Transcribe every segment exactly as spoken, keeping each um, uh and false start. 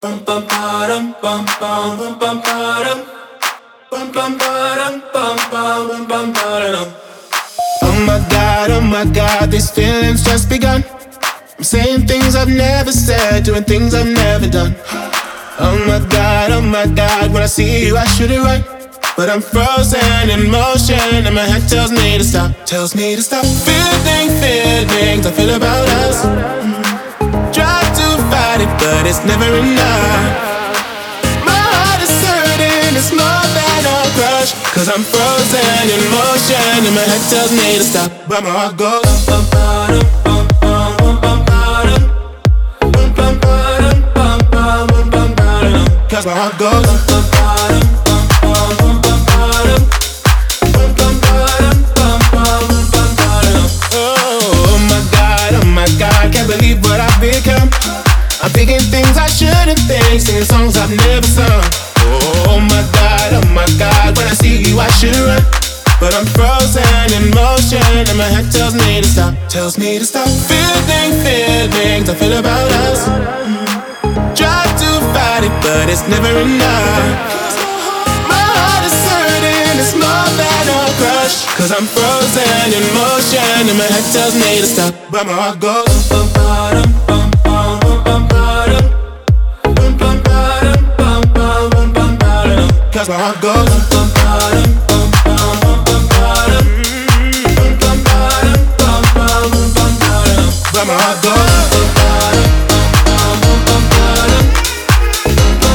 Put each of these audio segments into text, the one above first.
Bum bum ba-dum bum bum bum bum ba-dum. Bum bum ba-dum bum bum bum bum ba-dum. Oh my God, oh my God, these feelings just begun. I'm saying things I've never said, doing things I've never done. Oh my God, oh my God, when I see you I should it right, but I'm frozen in motion and my head tells me to stop, tells me to stop. Feeling feelings I feel about us. Try to fight it, but it's never enough. My heart is hurting, it's more than a crush, cause I'm frozen in motion and my head tells me to stop, but my heart goes bum bum bum bum bum bum bum bum bum bum bum bum, cause my heart goes bum bum bum bum bum bum bum bum bum bum. Oh my God, oh my God, can't believe what I've become. I'm thinking things I shouldn't think, singing songs I've never sung. Oh my God, oh my God, when I see you I should run, but I'm frozen in motion and my head tells me to stop, tells me to stop. Feeling feelings I feel about us. Try to fight it, but it's never enough. My heart is hurting, it's more than a crush, cause I'm frozen in motion and my head tells me to stop, but my heart goes bum bum bum bum bum bum bum bum bum bum bum bum, cause my heart goes bum bum bum bum bum bum bum bum bum bum bum, but my heart goes bum bum bum bum bum bum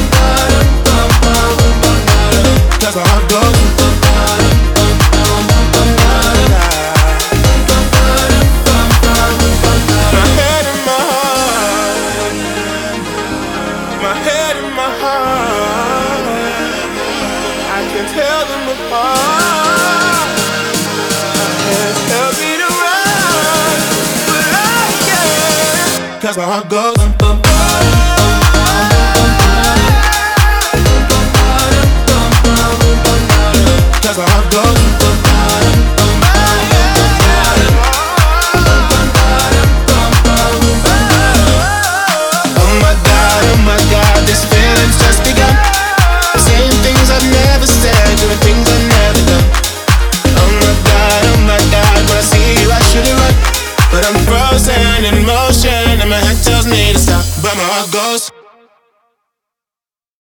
bum, cause my heart goes bum bum bum bum bum bum. My head and my heart, my head and my heart, I can tell them apart. My head tells me to run, but I can't, cause my heart goes bum bum bum, cause my heart goes